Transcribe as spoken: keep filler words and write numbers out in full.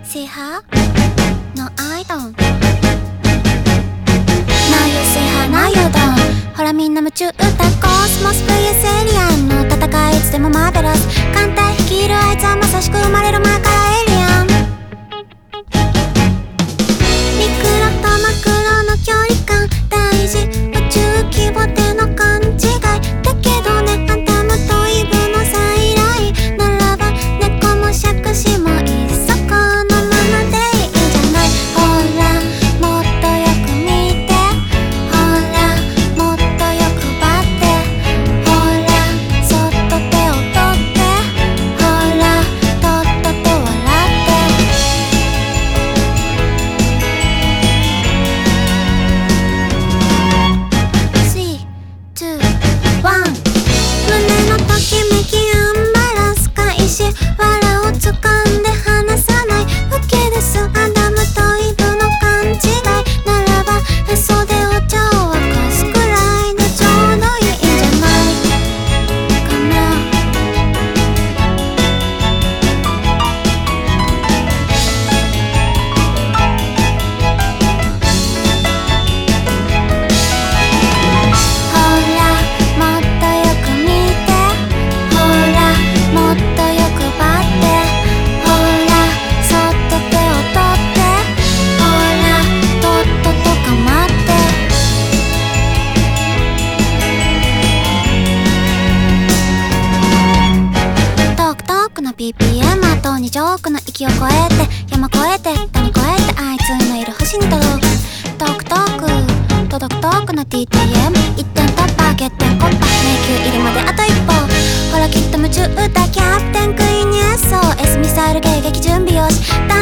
See her? No, I don't. Now you see her, now you don't. ほらみんな夢中だ。コスモス ブイエス エイリアンの戦いいつでもマーベラス。艦隊率いるあいつはまさしく生まれる前からエイリアン。ミクロとマクロの距離感大事。宇宙規模での勘違いだけどね。アダムとイブの再来ならば猫も杓子もいっそこのままでいいんじゃない。ほらもっとよく見て、ほらもっとよくばってほらそっと手を取ってほらとっとと笑ってスリー、ツー、ワン。胸のときめきアンバランス開始。藁を掴んで離さないわけです。アダムとイブの勘違いならばへそでお茶を沸かすくらいでちょうどいいんじゃないかな。ほらもっとよく見て、ほらもっとよくばってほらそっと手を取ってほらとっととかまってトークトークの ピーピーエム あとにジョークの域を越えて山越えて谷越えてあいつのいる星に届くトークトーク届くトークの ティーティーエム 一点突破欠点コッパ迷宮入りまであと一歩ほらきっと夢中だキャプテンクイーンに エスオーエス ミサイル迎撃準備よし